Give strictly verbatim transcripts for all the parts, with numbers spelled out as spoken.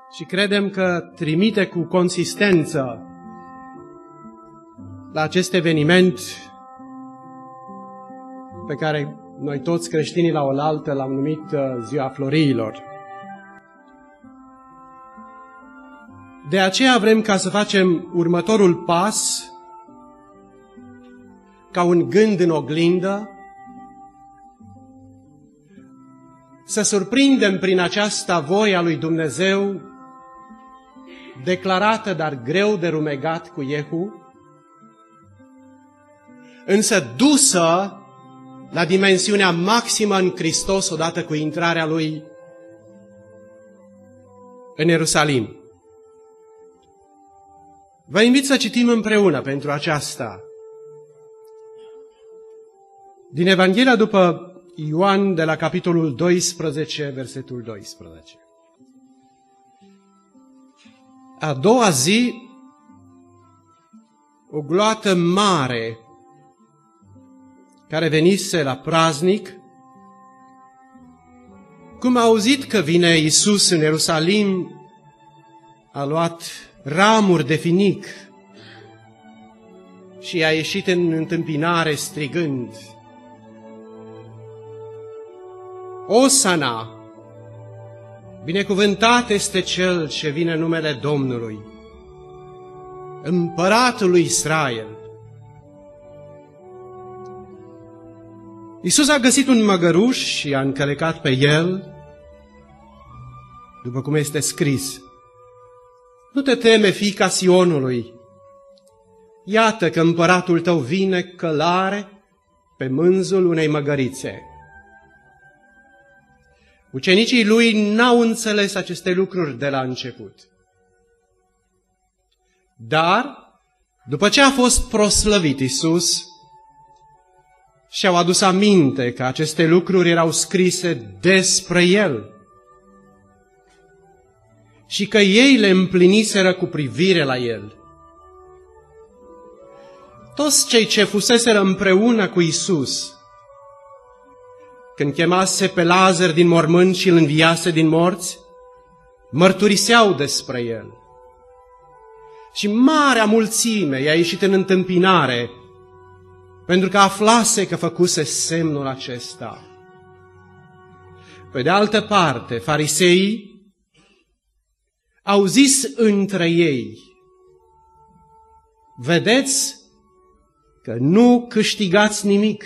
și credem că trimite cu consistență la acest eveniment pe care noi toți creștinii la oaltă l-am numit Ziua Florilor. De aceea vrem ca să facem următorul pas, ca un gând în oglindă, să surprindem prin aceasta voia lui Dumnezeu, declarată, dar greu de rumegat cu Iehu, însă dusă la dimensiunea maximă în Hristos odată cu intrarea Lui în Ierusalim. Vă invit să citim împreună pentru aceasta din Evanghelia după Ioan de la capitolul doisprezece, versetul doisprezece. A doua zi, o gloată mare care venise la praznic, cum a auzit că vine Iisus în Ierusalim, a luat ramuri de finic și a ieșit în întâmpinare strigând: Osana, binecuvântat este Cel ce vine în numele Domnului, Împăratul lui Israel. Iisus a găsit un măgăruș și a încălecat pe el, după cum este scris: Nu te teme, fiica Sionului, iată că împăratul tău vine călare pe mânzul unei măgărițe. Ucenicii lui n-au înțeles aceste lucruri de la început. Dar, după ce a fost proslăvit Iisus, și-au adus aminte că aceste lucruri erau scrise despre El și că ei le împliniseră cu privire la El. Toți cei ce fuseseră împreună cu Iisus, când chemase pe Lazar din mormânt și îl înviase din morți, mărturiseau despre El. Și marea mulțime i-a ieșit în întâmpinare, pentru că aflase că făcuse semnul acesta. Pe de altă parte, fariseii au zis între ei: Vedeți că nu câștigați nimic.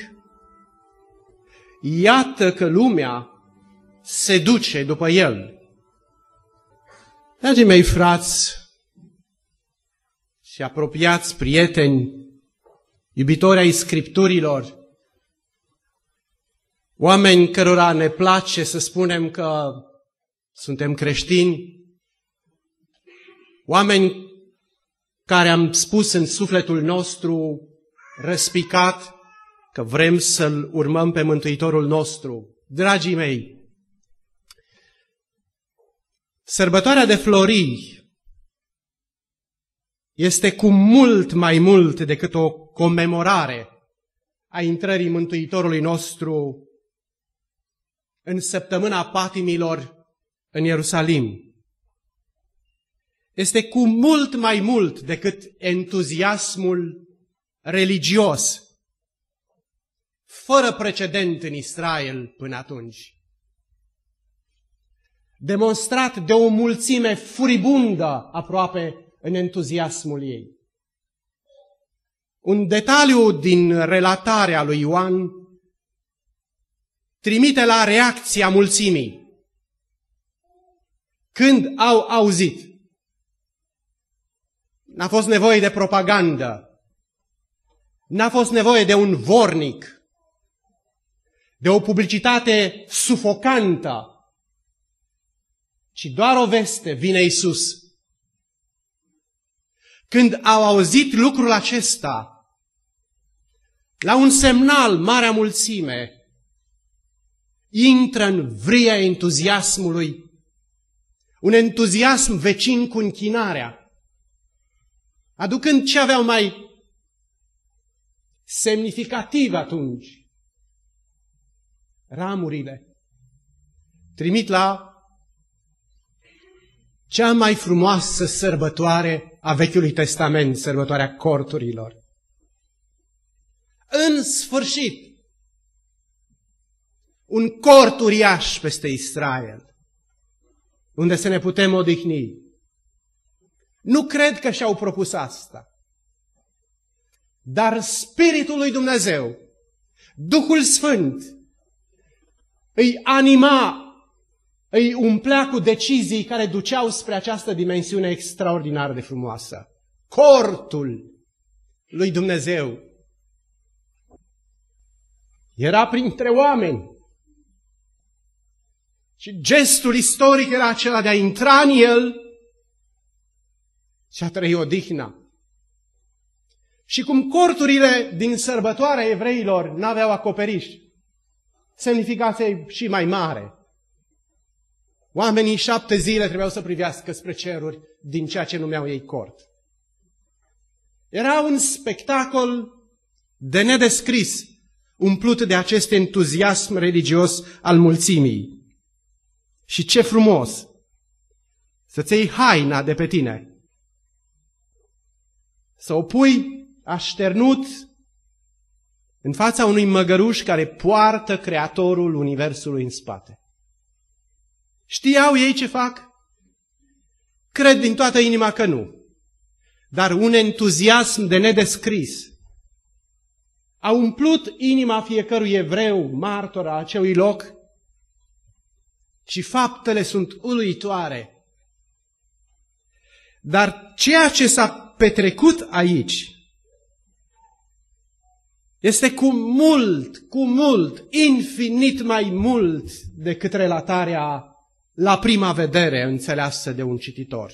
Iată că lumea se duce după El. Dragii mei frați și apropiați prieteni, iubitori ai Scripturilor, oameni cărora ne place să spunem că suntem creștini, oameni care am spus în sufletul nostru răspicat că vrem să-L urmăm pe Mântuitorul nostru. Dragii mei, sărbătoarea de Florii este cu mult mai mult decât o comemorare a intrării Mântuitorului nostru în săptămâna patimilor în Ierusalim. Este cu mult mai mult decât entuziasmul religios fără precedent în Israel până atunci, demonstrat de o mulțime furibundă aproape în entuziasmul ei. Un detaliu din relatarea lui Ioan trimite la reacția mulțimii când au auzit. N-a fost nevoie de propagandă, n-a fost nevoie de un vornic, de o publicitate sufocantă, ci doar o veste: vine Iisus. Când au auzit lucrul acesta, la un semnal, marea mulțime intră în vria entuziasmului, un entuziasm vecin cu închinarea, aducând ce aveau mai semnificativ atunci: ramurile. Trimit la cea mai frumoasă sărbătoare a Vechiului Testament, sărbătoarea corturilor. În sfârșit, un cort uriaș peste Israel, unde să ne putem odihni. Nu cred că și-au propus asta, dar Spiritul lui Dumnezeu, Duhul Sfânt, îi anima, îi umplea cu decizii care duceau spre această dimensiune extraordinar de frumoasă. Cortul lui Dumnezeu era printre oameni și gestul istoric era acela de a intra în el și a trăi odihna. Și cum corturile din sărbătoarea evreilor n-aveau acoperiș, semnificație și mai mare. Oamenii șapte zile trebuiau să privească spre ceruri din ceea ce numeau ei cort. Era un spectacol de nedescris, umplut de acest entuziasm religios al mulțimii. Și ce frumos să-ți iei haina de pe tine, să o pui așternut în fața unui măgăruș care poartă Creatorul Universului în spate. Știau ei ce fac? Cred din toată inima că nu. Dar un entuziasm de nedescris a umplut inima fiecărui evreu martor a acelui loc și faptele sunt uluitoare. Dar ceea ce s-a petrecut aici este cu mult, cu mult, infinit mai mult decât relatarea la prima vedere înțeleasă de un cititor.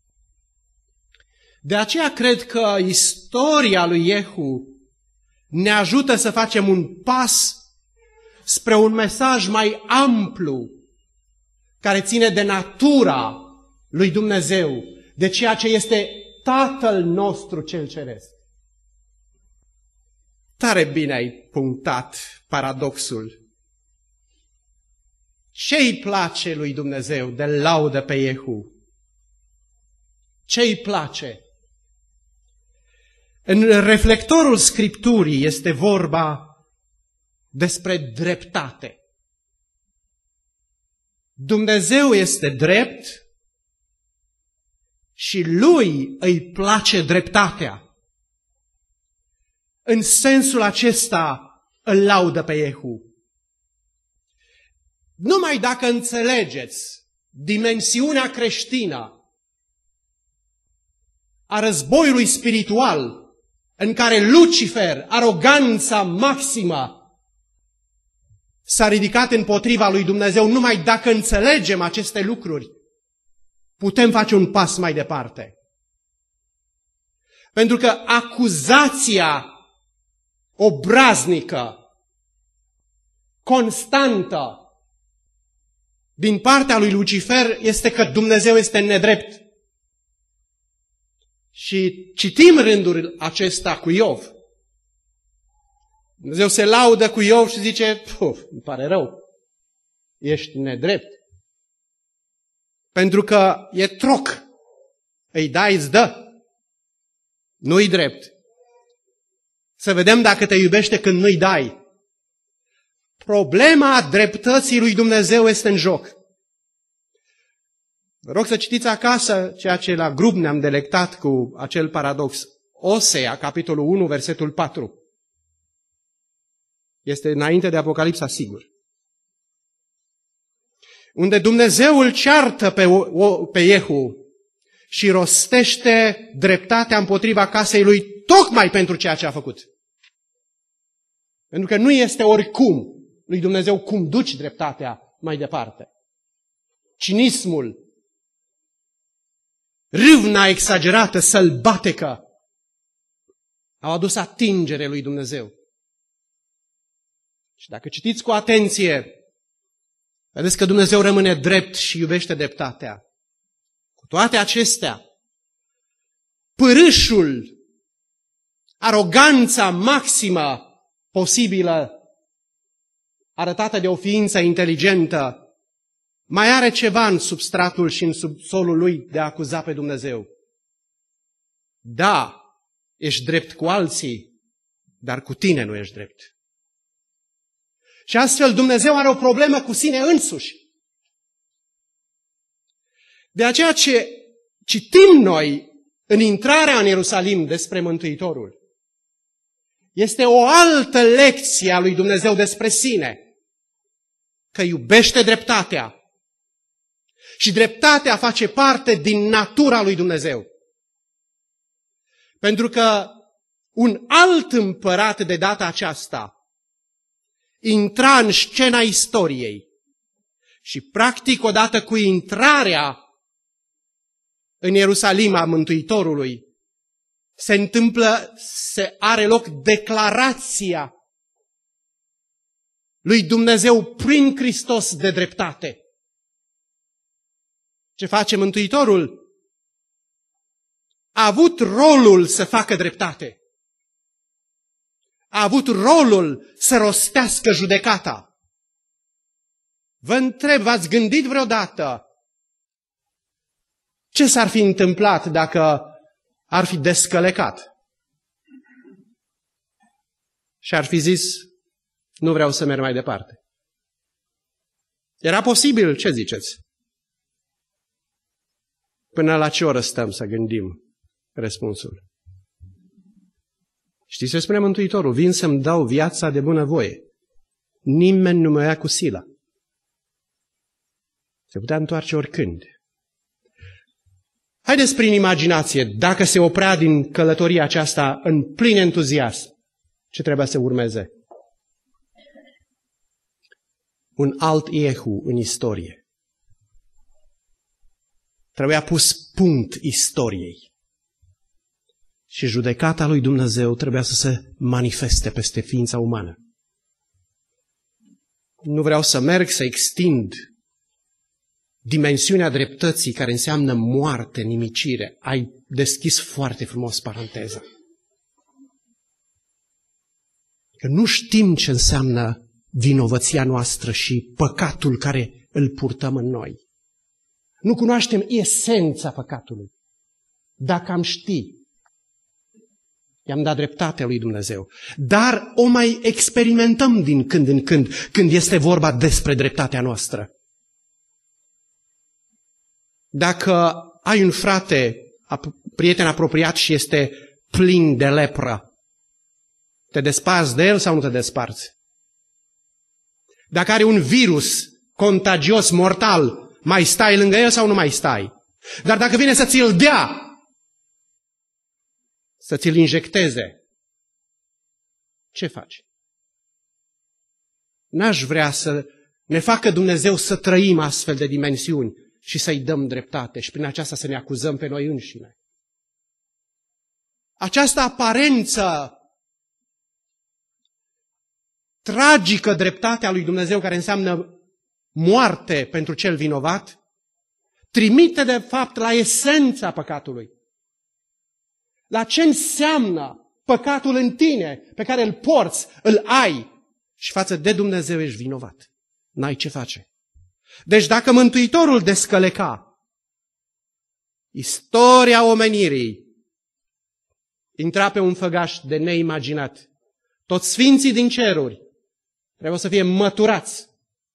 De aceea cred că istoria lui Iehu ne ajută să facem un pas spre un mesaj mai amplu, care ține de natura lui Dumnezeu, de ceea ce este Tatăl nostru cel ceresc. Tare bine ai punctat paradoxul. Ce-i place lui Dumnezeu de laudă pe Iehu? Ce-i place? În reflectorul Scripturii este vorba despre dreptate. Dumnezeu este drept și lui îi place dreptatea. În sensul acesta îl laudă pe Iehu. Numai dacă înțelegeți dimensiunea creștină a războiului spiritual, în care Lucifer, aroganța maximă, s-a ridicat împotriva lui Dumnezeu, numai dacă înțelegem aceste lucruri, putem face un pas mai departe. Pentru că acuzația obraznică, constantă, din partea lui Lucifer este că Dumnezeu este nedrept. Și citim rândul acesta cu Iov. Dumnezeu se laudă cu Iov și zice, puf, îmi pare rău, ești nedrept. Pentru că e troc, îi dai, îți dă. Nu-i drept. Să vedem dacă te iubește când nu-i dai. Problema dreptății lui Dumnezeu este în joc. Vă rog să citiți acasă ceea ce la grup ne-am delectat cu acel paradox. Osea, capitolul unu, versetul patru. Este înainte de Apocalipsa, sigur. Unde Dumnezeu îl ceartă pe, o, pe Iehu și rostește dreptatea împotriva casei lui tocmai pentru ceea ce a făcut. Pentru că nu este oricum lui Dumnezeu cum duci dreptatea mai departe. Cinismul, râvna exagerată, sălbatecă, au adus atingere lui Dumnezeu. Și dacă citiți cu atenție, vedeți că Dumnezeu rămâne drept și iubește dreptatea. Cu toate acestea, pârâșul, aroganța maximă posibilă arătată de o ființă inteligentă, mai are ceva în substratul și în subsolul lui de a acuza pe Dumnezeu. Da, ești drept cu alții, dar cu tine nu ești drept. Și astfel Dumnezeu are o problemă cu sine însuși. De aceea ce citim noi în intrarea în Ierusalim despre Mântuitorul, este o altă lecție a lui Dumnezeu despre sine, că iubește dreptatea. Și dreptatea face parte din natura lui Dumnezeu. Pentru că un alt împărat de data aceasta intra în scena istoriei și practic odată cu intrarea în Ierusalim a Mântuitorului se întâmplă, se are loc declarația lui Dumnezeu prin Hristos de dreptate. Ce face Mântuitorul? A avut rolul să facă dreptate. A avut rolul să rostească judecata. Vă întreb, v-ați gândit vreodată ce s-ar fi întâmplat dacă ar fi descălecat? Și ar fi zis, nu vreau să merg mai departe. Era posibil, ce ziceți? Până la ce oră stăm să gândim răspunsul? Știți ce spune Mântuitorul? Vin să-mi dau viața de bunăvoie. Nimeni nu mă ia cu sila. Se putea întoarce oricând. Haideți prin imaginație, dacă se oprea din călătoria aceasta în plin entuziasm, ce trebuia să urmeze? Un alt Iehu în istorie. Trebuia pus punct istoriei. Și judecata lui Dumnezeu trebuia să se manifeste peste ființa umană. Nu vreau să merg să extind dimensiunea dreptății care înseamnă moarte, nimicire. Ai deschis foarte frumos paranteza. Că nu știm ce înseamnă vinovăția noastră și păcatul care îl purtăm în noi. Nu cunoaștem esența păcatului. Dacă am ști, i-am dat dreptatea lui Dumnezeu. Dar o mai experimentăm din când în când, când este vorba despre dreptatea noastră. Dacă ai un frate, prieten apropiat și este plin de lepră, te desparți de el sau nu te desparți? Dacă are un virus contagios, mortal, mai stai lângă el sau nu mai stai? Dar dacă vine să ți-l dea, să ți-l injecteze, ce faci? N-aș vrea să ne facă Dumnezeu să trăim astfel de dimensiuni și să-i dăm dreptate și prin aceasta să ne acuzăm pe noi înșine. Această aparență tragică dreptate a lui Dumnezeu, care înseamnă moarte pentru cel vinovat, trimite de fapt la esența păcatului. La ce înseamnă păcatul în tine, pe care îl porți, îl ai și față de Dumnezeu ești vinovat. N-ai ce face. Deci dacă Mântuitorul descăleca istoria omenirii, intra pe un făgaș de neimaginat. Toți sfinții din ceruri trebuie să fie măturați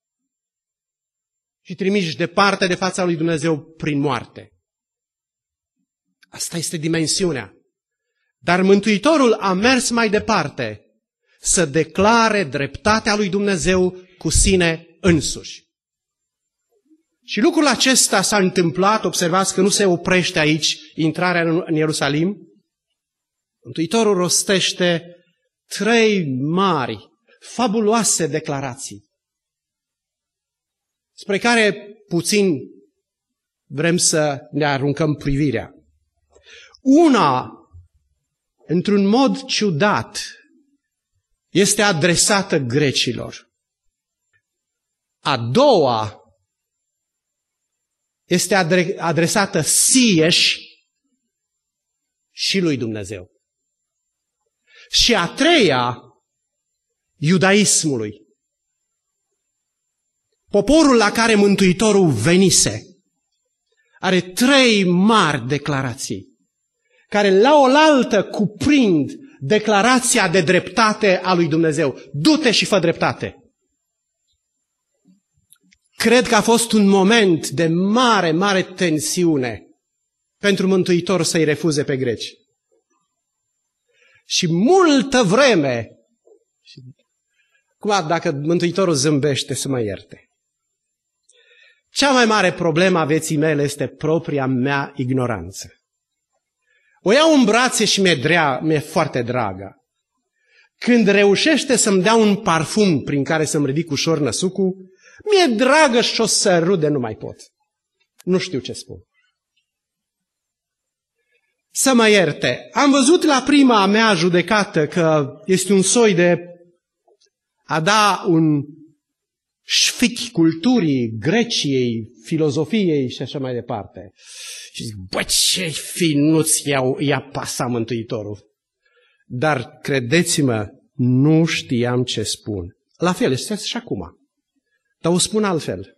și trimiși departe de fața lui Dumnezeu prin moarte. Asta este dimensiunea. Dar Mântuitorul a mers mai departe să declare dreptatea lui Dumnezeu cu sine însuși. Și lucrul acesta s-a întâmplat, observați că nu se oprește aici intrarea în Ierusalim. Mântuitorul rostește trei mari, fabuloase declarații, spre care puțin vrem să ne aruncăm privirea. Una, într-un mod ciudat, este adresată grecilor. A doua este adresată sieși și lui Dumnezeu. Și a treia, iudaismului. Poporul la care Mântuitorul venise are trei mari declarații, care la oaltă cuprind declarația de dreptate a lui Dumnezeu. Du-te și fă dreptate. Cred că a fost un moment de mare, mare tensiune pentru Mântuitor să-i refuze pe greci. Și multă vreme, cum dacă Mântuitorul zâmbește să mă ierte. Cea mai mare problemă a vieții mele este propria mea ignoranță. O iau în brațe și mi-e, drea, mi-e foarte dragă. Când reușește să-mi dea un parfum prin care să-mi ridic ușor năsucul, mi-e dragă și o sărut de nu mai pot. Nu știu ce spun. Să mă ierte. Am văzut la prima mea judecată că este un soi de a da un șfic culturii, Greciei, filozofiei și așa mai departe. Și zic, bă, ce finuț i-a pasat Mântuitorul. Dar credeți-mă, nu știam ce spun. La fel, este și acum. Dar o spun altfel.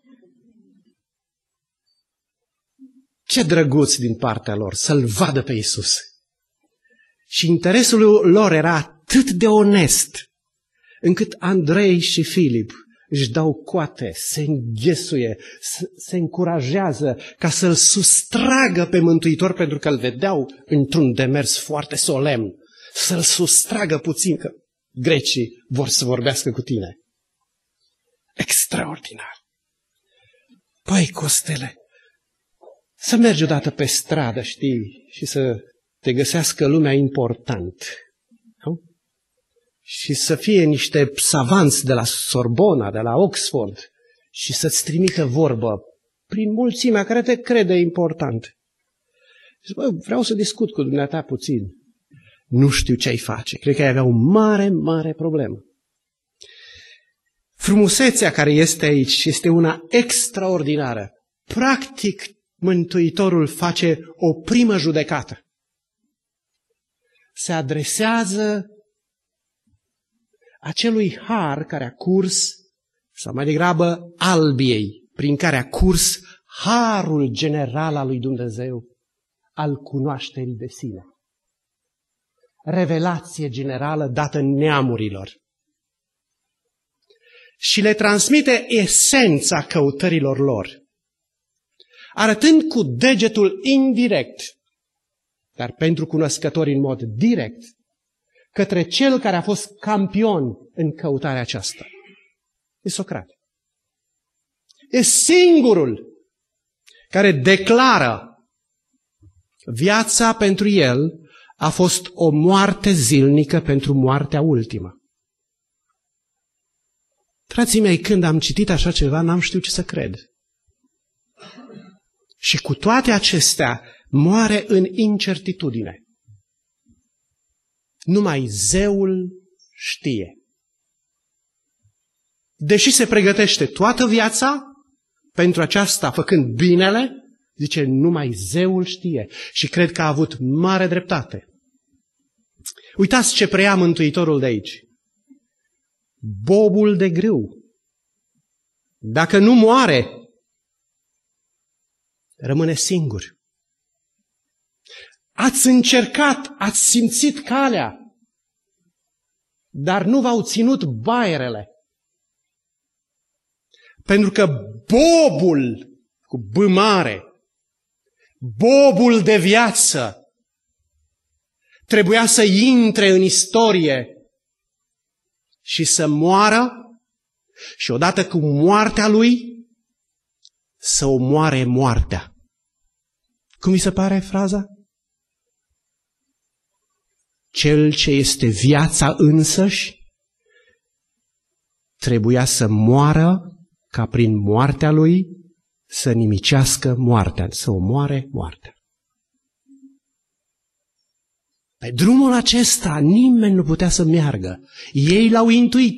Ce drăguț din partea lor să-L vadă pe Iisus. Și interesul lor era atât de onest, încât Andrei și Filip își dau coate, se înghesuie, se încurajează ca să-L sustragă pe Mântuitor, pentru că îl vedeau într-un demers foarte solemn, să-L sustragă puțin, că grecii vor să vorbească cu tine. Extraordinar. Păi, Costele, să mergi odată pe stradă, știi, și să te găsească lumea important. Nu? Și să fie niște savanți de la Sorbona, de la Oxford, și să-ți trimită vorbă prin mulțimea care te crede important. Și bă, vreau să discut cu dumneata puțin. Nu știu ce-ai face. Cred că ai avea o mare, mare problemă. Frumusețea care este aici este una extraordinară. Practic, Mântuitorul face o primă judecată. Se adresează acelui har care a curs, sau mai degrabă albiei, prin care a curs harul general al lui Dumnezeu, al cunoașterii de sine. Revelație generală dată neamurilor. Și le transmite esența căutărilor lor, arătând cu degetul indirect, dar pentru cunoscători în mod direct, către cel care a fost campion în căutarea aceasta. E Socrate. E singurul care declară viața pentru el a fost o moarte zilnică pentru moartea ultimă. Frații mei, când am citit așa ceva, n-am știut ce să cred. Și cu toate acestea, moare în incertitudine. Numai Zeul știe. Deși se pregătește toată viața pentru aceasta, făcând binele, zice, numai Zeul știe. Și cred că a avut mare dreptate. Uitați ce preia Mântuitorul de aici. Bobul de grâu, dacă nu moare, rămâne singur. Ați încercat, ați simțit calea, dar nu v-au ținut baierele. Pentru că bobul, cu B mare, bobul de viață, trebuia să intre în istorie și să moară și odată cu moartea lui să omoare moartea. Cum vi se pare fraza? Cel ce este viața însăși trebuia să moară ca prin moartea lui să nimicească moartea, să omoare moartea. Pe drumul acesta nimeni nu putea să meargă. Ei l-au intuit.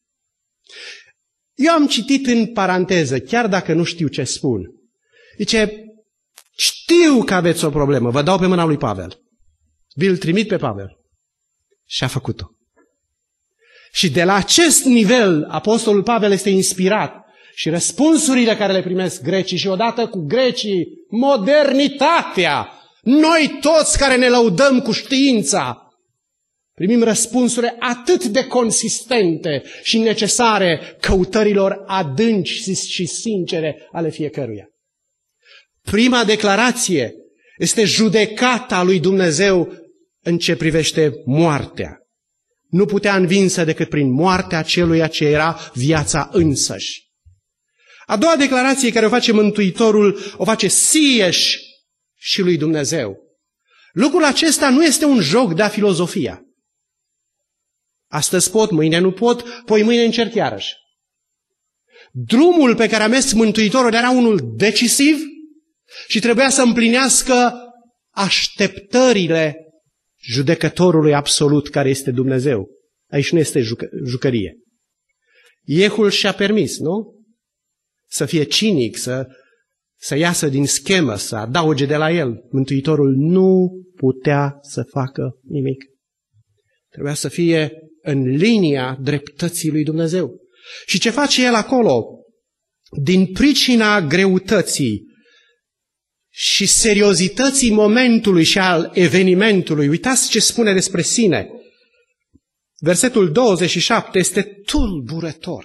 Eu am citit în paranteză, chiar dacă nu știu ce spun. Zice, știu că aveți o problemă, vă dau pe mâna lui Pavel. Vi-l trimit pe Pavel. Și a făcut-o. Și de la acest nivel, apostolul Pavel este inspirat și răspunsurile care le primesc grecii și odată cu grecii, modernitatea, noi toți care ne lăudăm cu știința, primim răspunsuri atât de consistente și necesare căutărilor adânci și sincere ale fiecăruia. Prima declarație este judecata lui Dumnezeu în ce privește moartea. Nu putea învinsă decât prin moartea celuia ce era viața însăși. A doua declarație care o face Mântuitorul, o face sieși și lui Dumnezeu. Lucrul acesta nu este un joc de-a filozofia. Astăzi pot, mâine nu pot, poi mâine încerc iarăși. Drumul pe care a mers Mântuitorul era unul decisiv și trebuia să împlinească așteptările judecătorului absolut care este Dumnezeu. Aici nu este jucă, jucărie. Iehul și-a permis, nu? Să fie cinic, să, să iasă din schemă, să adauge de la el. Mântuitorul nu putea să facă nimic. Trebuia să fie în linia dreptății lui Dumnezeu. Și ce face el acolo? Din pricina greutății și seriozității momentului și al evenimentului, uitați ce spune despre sine. Versetul douăzeci și șapte este tulburător.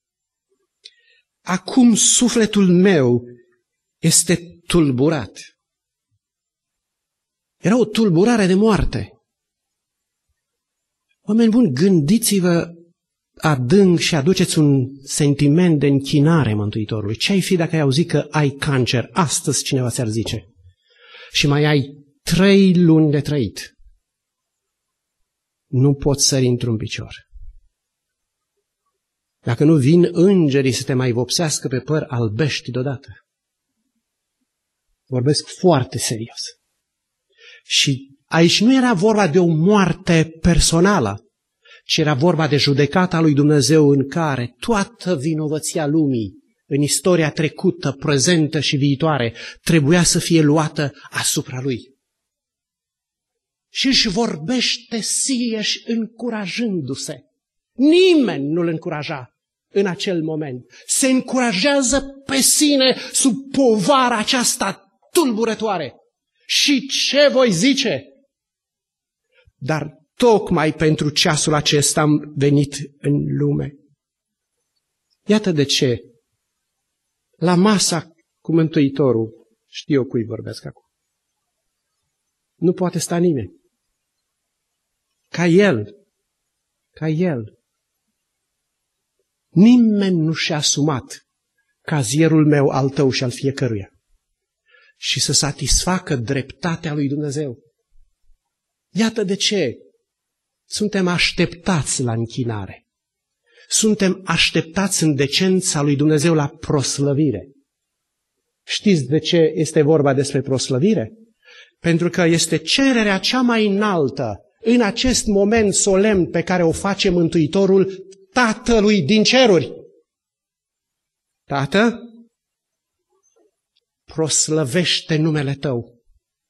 Acum sufletul meu este tulburat. Era o tulburare de moarte. Oameni buni, gândiți-vă adânc și aduceți un sentiment de închinare Mântuitorului. Ce-ai fi dacă ai auzit că ai cancer? Astăzi cineva ți-ar zice. Și mai ai trei luni de trăit. Nu poți sări într-un picior. Dacă nu vin îngerii să te mai vopsească pe păr, albești deodată. Vorbesc foarte serios. Și aici nu era vorba de o moarte personală, ci era vorba de judecata lui Dumnezeu în care toată vinovăția lumii, în istoria trecută, prezentă și viitoare, trebuia să fie luată asupra lui. Și își vorbește sieși încurajându-se. Nimeni nu-l încuraja în acel moment. Se încurajează pe sine sub povara aceasta tulburătoare. Și ce voi zice? Dar tocmai pentru ceasul acesta am venit în lume. Iată de ce. La masa cu Mântuitorul, știu eu cui vorbesc acum, nu poate sta nimeni. Ca el, ca el. Nimeni nu și-a asumat cazierul meu, al tău și al fiecăruia și să satisfacă dreptatea lui Dumnezeu. Iată de ce suntem așteptați la închinare. Suntem așteptați în decența lui Dumnezeu la proslăvire. Știți de ce este vorba despre proslăvire? Pentru că este cererea cea mai înaltă în acest moment solemn pe care o face Mântuitorul Tatălui din ceruri. Tată, proslăvește numele Tău.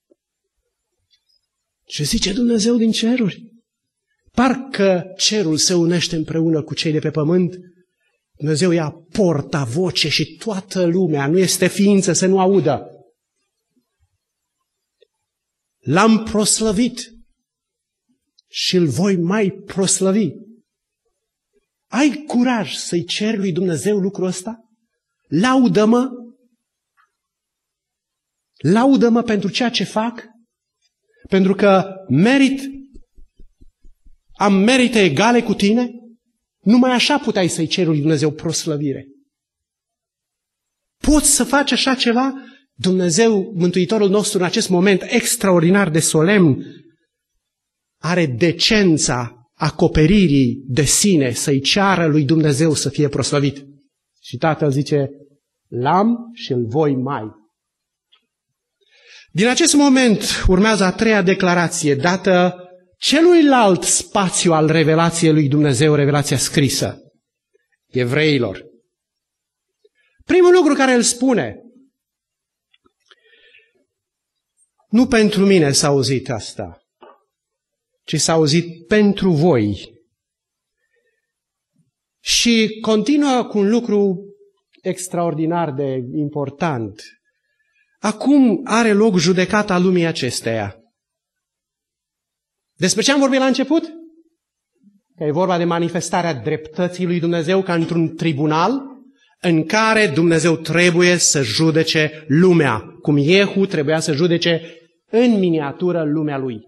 Ce zice Dumnezeu din ceruri? Parcă cerul se unește împreună cu cei de pe pământ. Dumnezeu ia porta voce și toată lumea, nu este ființă să nu audă. L-am proslăvit și îl voi mai proslăvi. Ai curaj să-i ceri lui Dumnezeu lucrul ăsta? Laudă-mă! Laudă-mă pentru ceea ce fac, pentru că merit, am merite egale cu tine? Numai așa puteai să-i ceri lui Dumnezeu proslăvire. Poți să faci așa ceva? Dumnezeu, Mântuitorul nostru, în acest moment extraordinar de solemn, are decența acoperirii de sine să-i ceară lui Dumnezeu să fie proslăvit. Și Tatăl zice, l-am și îl voi mai. Din acest moment urmează a treia declarație, dată celuilalt spațiu al revelației lui Dumnezeu, revelația scrisă, evreilor. Primul lucru care îl spune, nu pentru mine s-a auzit asta, ci s-a auzit pentru voi. Și continuă cu un lucru extraordinar de important. Acum are loc judecata lumii acesteia. Despre ce am vorbit la început? Că e vorba de manifestarea dreptății lui Dumnezeu ca într-un tribunal în care Dumnezeu trebuie să judece lumea, cum Iehu trebuia să judece în miniatură lumea lui.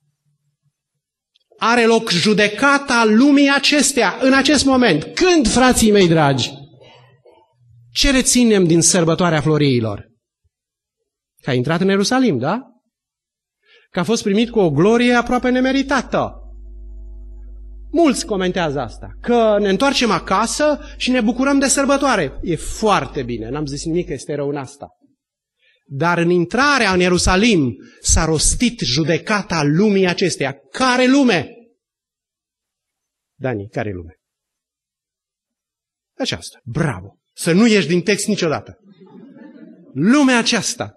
Are loc judecata lumii acesteia în acest moment. Când, frații mei dragi? Ce reținem din sărbătoarea Floriilor? Că a intrat în Ierusalim, da? Că a fost primit cu o glorie aproape nemeritată. Mulți comentează asta. Că ne întoarcem acasă și ne bucurăm de sărbătoare. E foarte bine, n-am zis nimic că este rău în asta. Dar în intrarea în Ierusalim s-a rostit judecata lumii acesteia. Care lume? Dani, care lume? Aceasta. Bravo! Să nu ieși din text niciodată. Lumea aceasta.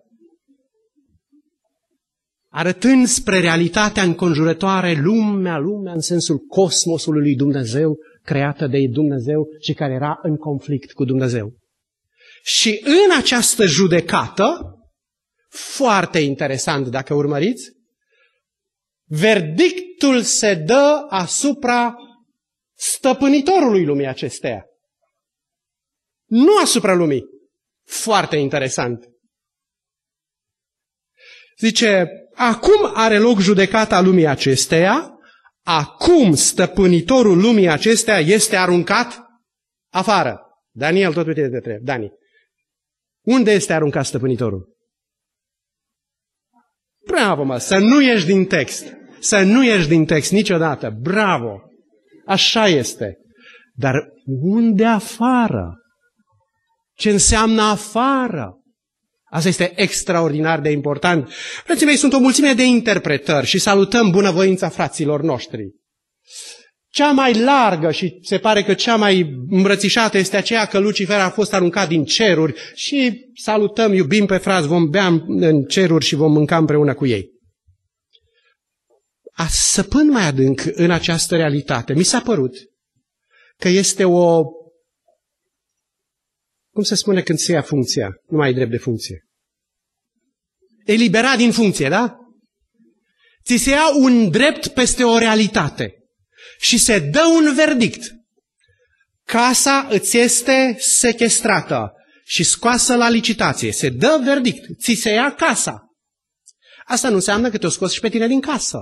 Arătând spre realitatea înconjurătoare, lumea, lumea în sensul cosmosului lui Dumnezeu, creată de Dumnezeu și care era în conflict cu Dumnezeu. Și în această judecată, foarte interesant dacă urmăriți, verdictul se dă asupra stăpânitorului lumii acesteia. Nu asupra lumii. Foarte interesant. Zice, acum are loc judecata lumii acesteia, acum stăpânitorul lumii acesteia este aruncat afară. Daniel, tot uite de trebuie. Dani, unde este aruncat stăpânitorul? Bravo, mă, să nu ieși din text. Să nu ieși din text niciodată. Bravo! Așa este. Dar unde afară? Ce înseamnă afară? Asta este extraordinar de important. Frații mei, sunt o mulțime de interpretări și salutăm bunăvoința fraților noștri. Cea mai largă și se pare că cea mai îmbrățișată este aceea că Lucifer a fost aruncat din ceruri și salutăm, iubim pe frați, vom bea în ceruri și vom mânca împreună cu ei. A săpând mai adânc în această realitate, mi s-a părut că este o... Cum se spune când se ia funcția? Nu mai ai drept de funcție. Eliberat din funcție, da? Ți se ia un drept peste o realitate și se dă un verdict. Casa îți este sechestrată și scoasă la licitație. Se dă verdict. Ți se ia casa. Asta nu înseamnă că te-o scoți și pe tine din casă.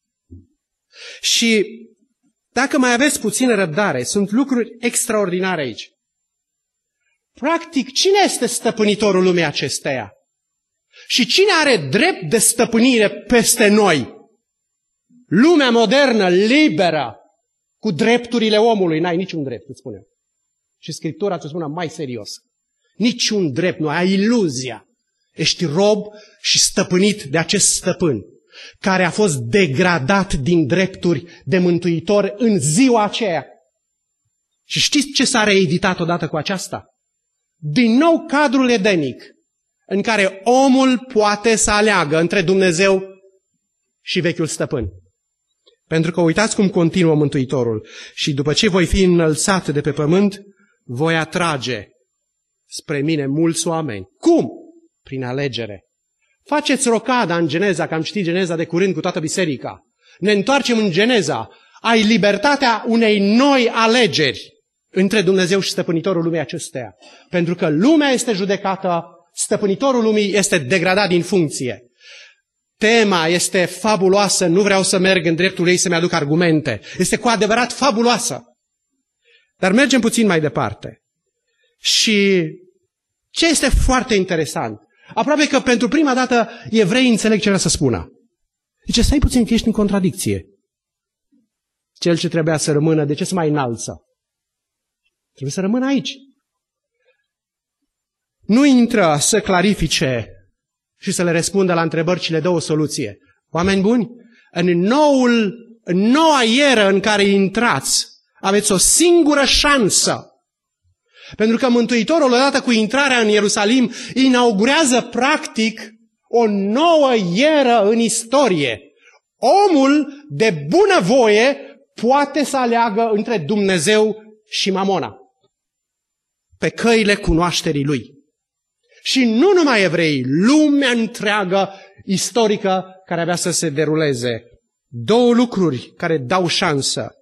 Și dacă mai aveți puțină răbdare, sunt lucruri extraordinare aici. Practic, cine este stăpânitorul lumii acesteia? Și cine are drept de stăpânire peste noi? Lumea modernă, liberă, cu drepturile omului. N-ai niciun drept, îți spune. Și Scriptura îți spune mai serios. Niciun drept, nu ai iluzia. Ești rob și stăpânit de acest stăpân, care a fost degradat din drepturi de mântuitor în ziua aceea. Și știți ce s-a reeditat odată cu aceasta? Din nou cadrul edenic, în care omul poate să aleagă între Dumnezeu și vechiul stăpân. Pentru că uitați cum continuă Mântuitorul. Și după ce voi fi înălțat de pe pământ, voi atrage spre mine mulți oameni. Cum? Prin alegere. Faceți rocada în Geneza, că am citit Geneza de curând cu toată biserica. Ne întoarcem în Geneza. Ai libertatea unei noi alegeri între Dumnezeu și stăpânitorul lumii acesteia. Pentru că lumea este judecată, stăpânitorul lumii este degradat din funcție. Tema este fabuloasă, nu vreau să merg în dreptul ei să-mi aduc argumente. Este cu adevărat fabuloasă. Dar mergem puțin mai departe. Și ce este foarte interesant, aproape că pentru prima dată evreii înțeleg ce vrea să spună. Zice, stai puțin că ești în contradicție. Cel ce trebuia să rămână, de ce să mai înalță? Trebuie să rămână aici. Nu intră să clarifice și să le răspundă la întrebări, ci le dă o soluție. Oameni buni, în, noul, în noua eră în care intrați, aveți o singură șansă. Pentru că Mântuitorul, odată cu intrarea în Ierusalim, inaugurează practic o nouă eră în istorie. Omul de bunăvoie poate să aleagă între Dumnezeu și Mamona. pe căile cunoașterii Lui. Și nu numai evrei, lumea întreagă istorică care avea să se deruleze. Două lucruri care dau șansă.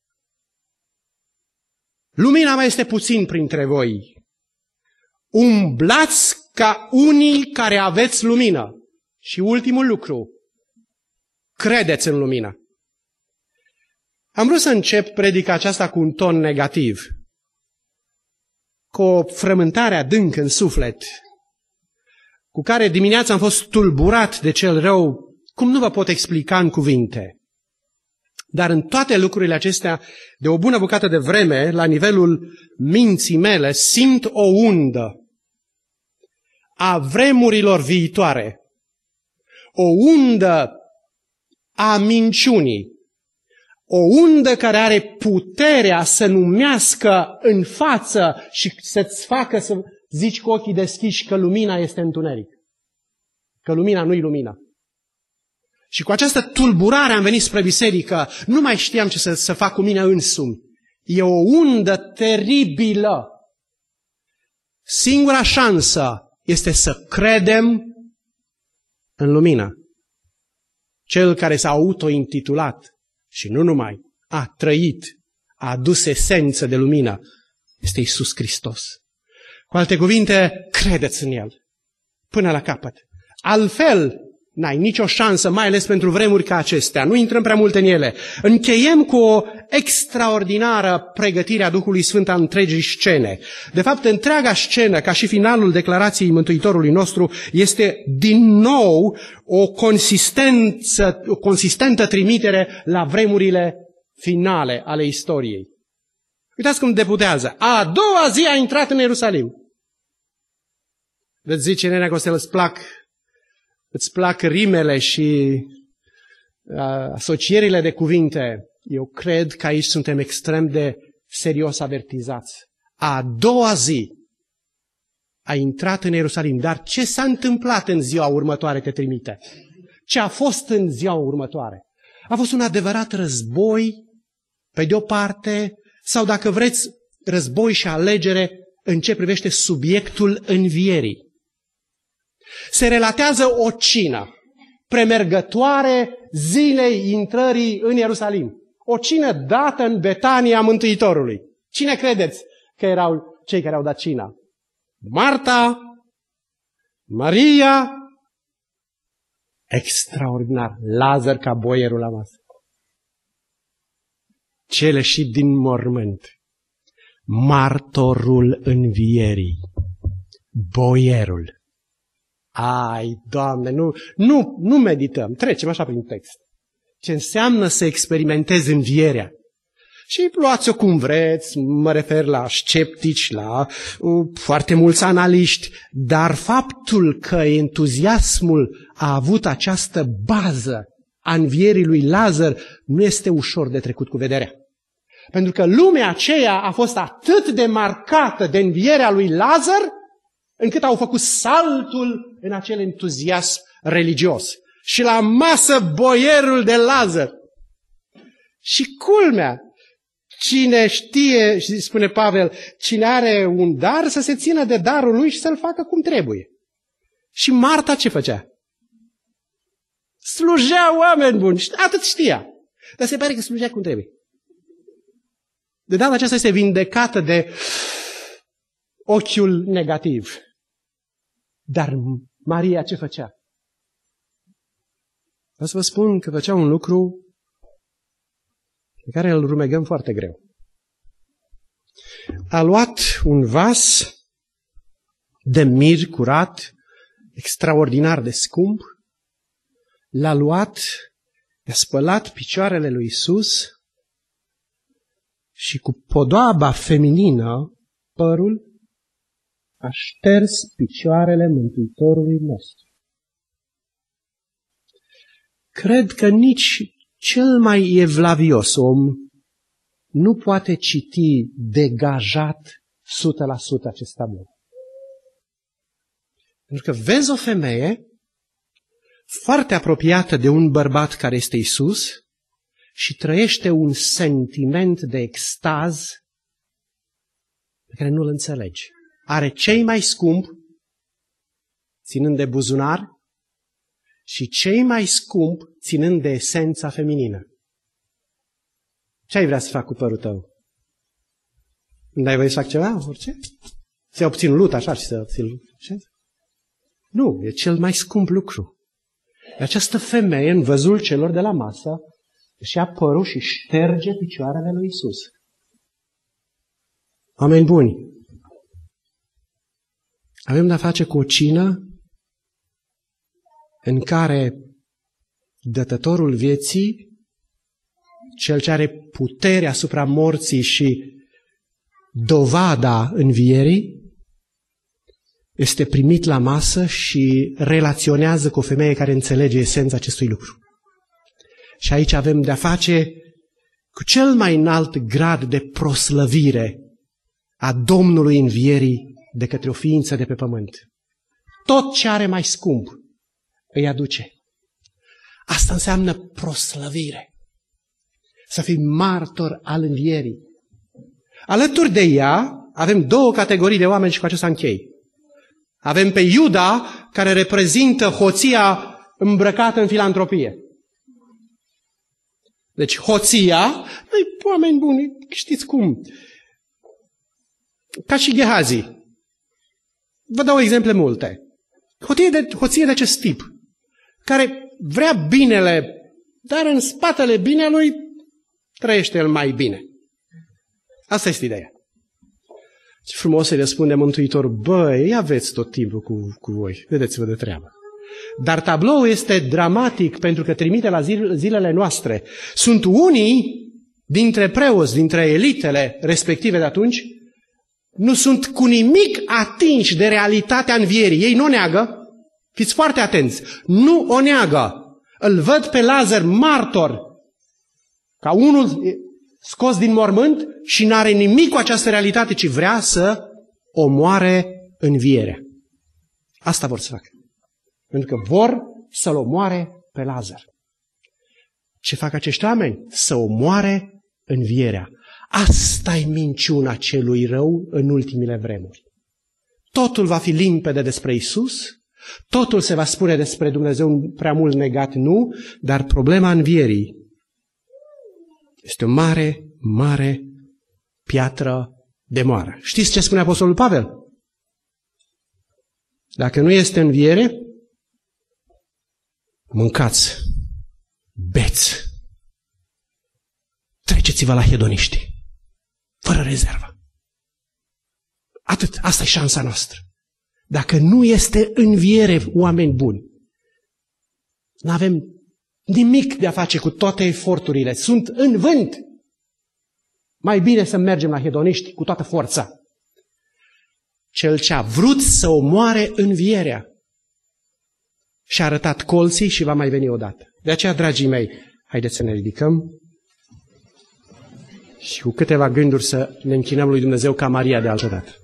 Lumina mai este puțin printre voi. Umblați ca unii care aveți lumină. Și ultimul lucru, credeți în lumină. Am vrut să încep predica aceasta cu un ton negativ, cu o frământare adâncă în suflet, cu care dimineața am fost tulburat de cel rău, cum nu vă pot explica în cuvinte. Dar în toate lucrurile acestea, de o bună bucată de vreme, la nivelul minții mele, simt o undă a vremurilor viitoare, o undă a minciunii, o undă care are puterea să numească în față și să-ți facă să zici cu ochii deschiși că lumina este întuneric, că lumina nu-i lumina. Și cu această tulburare am venit spre biserică, nu mai știam ce să, să fac cu mine însumi. E o undă teribilă. Singura șansă este să credem în lumină. Cel care s-a autointitulat și nu numai, a trăit, a adus esență de lumină, este Iisus Hristos. Cu alte cuvinte, credeți în El, până la capăt. Altfel, n-ai nicio șansă, mai ales pentru vremuri ca acestea. Nu intrăm prea mult în ele. Încheiem cu o extraordinară pregătire a Duhului Sfânt a întregii scene. De fapt, întreaga scenă, ca și finalul declarației Mântuitorului nostru, este din nou o consistență, o consistentă trimitere la vremurile finale ale istoriei. Uitați cum deputează. A doua zi a intrat în Ierusalim. Veți zice, nenea Costel, îți plac Îți plac rimele și uh, asocierile de cuvinte. Eu cred că aici suntem extrem de serios avertizați. A doua zi a intrat în Ierusalim. Dar ce s-a întâmplat în ziua următoare, te trimite? Ce a fost în ziua următoare? A fost un adevărat război, pe de o parte, sau dacă vreți, război și alegere în ce privește subiectul învierii. Se relatează o cină premergătoare zilei intrării în Ierusalim. O cină dată în Betania Mântuitorului. Cine credeți că erau cei care au dat cina? Marta, Maria, extraordinar, Lazar ca boierul la masă. Cele și din mormânt, martorul învierii, boierul. Ai, Doamne, nu, nu, nu medităm, trecem așa prin text. Ce înseamnă să experimentezi învierea? Și luați-o cum vreți, mă refer la sceptici, la uh, foarte mulți analiști, dar faptul că entuziasmul a avut această bază a învierii lui Lazar nu este ușor de trecut cu vederea. Pentru că lumea aceea a fost atât de marcată de învierea lui Lazar, încât au făcut saltul în acel entuziasm religios. Și la masă boierul de Lazar. Și culmea, cine știe, spune Pavel, cine are un dar să se țină de darul lui și să-l facă cum trebuie. Și Marta ce făcea? Slujea oameni buni, atât știa. Dar se pare că slujea cum trebuie. De data aceasta este vindecată de ochiul negativ. Dar Maria ce făcea? Vreau să vă spun că făcea un lucru pe care îl rumegăm foarte greu. A luat un vas de mir curat, extraordinar de scump, l-a luat, i-a spălat picioarele lui Iisus și cu podoaba feminină, părul, a șters picioarele Mântuitorului nostru. Cred că nici cel mai evlavios om nu poate citi degajat o sută la sută acest tablou. Pentru că vezi o femeie foarte apropiată de un bărbat care este Iisus și trăiește un sentiment de extaz pe care nu-l înțelegi. are cei mai scump, ținând de buzunar, și cei mai scump, ținând de esența feminină. Ce ai vrea să fac cu părul tău? Nu ai voie să fac ceva? Orice? Să obțin lut așa și să obțin lut? Ce? Nu, e cel mai scump lucru. Această femeie, în văzul celor de la masă, își ia părul și șterge picioarele lui Iisus. Oameni buni, avem de-a face cu o cină în care dătătorul vieții, cel ce are putere asupra morții și dovada învierii, este primit la masă și relaționează cu o femeie care înțelege esența acestui lucru. Și aici avem de-a face cu cel mai înalt grad de proslăvire a Domnului învierii de către o ființă de pe pământ. Tot ce are mai scump îi aduce. Asta înseamnă proslăvire. Să fii martor al învierii. Alături de ea avem două categorii de oameni și cu acesta închei. Avem pe Iuda, care reprezintă hoția îmbrăcată în filantropie. Deci hoția, băi, oameni buni, știți cum, ca și Gehazi. Vă dau exemple multe. Hoție de, hoție de acest tip, care vrea binele, dar în spatele binelui trăiește el mai bine. Asta este ideea. Ce frumos să-i răspunde Mântuitor, băi, aveți tot timpul cu, cu voi, vedeți-vă de treabă. Dar tabloul este dramatic pentru că trimite la zilele noastre. Sunt unii dintre preoți, dintre elitele respective de atunci, nu sunt cu nimic atinși de realitatea învierii. Ei nu o neagă, fiți foarte atenți, nu o neagă. Îl văd pe Lazar martor, ca unul scos din mormânt și n-are nimic cu această realitate, ci vrea să omoare învierea. Asta vor să facă. Pentru că vor să-l omoare pe Lazar. Ce fac acești oameni? Să omoare învierea. Asta-i minciuna celui rău în ultimile vremuri. Totul va fi limpede despre Isus, totul se va spune despre Dumnezeu prea mult negat, nu, dar problema învierii este o mare, mare piatră de moară. Știți ce spune Apostolul Pavel? Dacă nu este înviere, mâncați, beți, treceți-vă la hedoniști, fără rezervă. Atât, asta e șansa noastră. Dacă nu este înviere, oameni buni, nu avem nimic de a face cu toate eforturile. Sunt în vânt. Mai bine să mergem la hedoniști cu toată forța. Cel ce a vrut să omoare învierea și-a arătat colții și va mai veni odată. De aceea, dragii mei, haideți să ne ridicăm și cu câteva gânduri să ne închinăm lui Dumnezeu ca Maria de altă dată.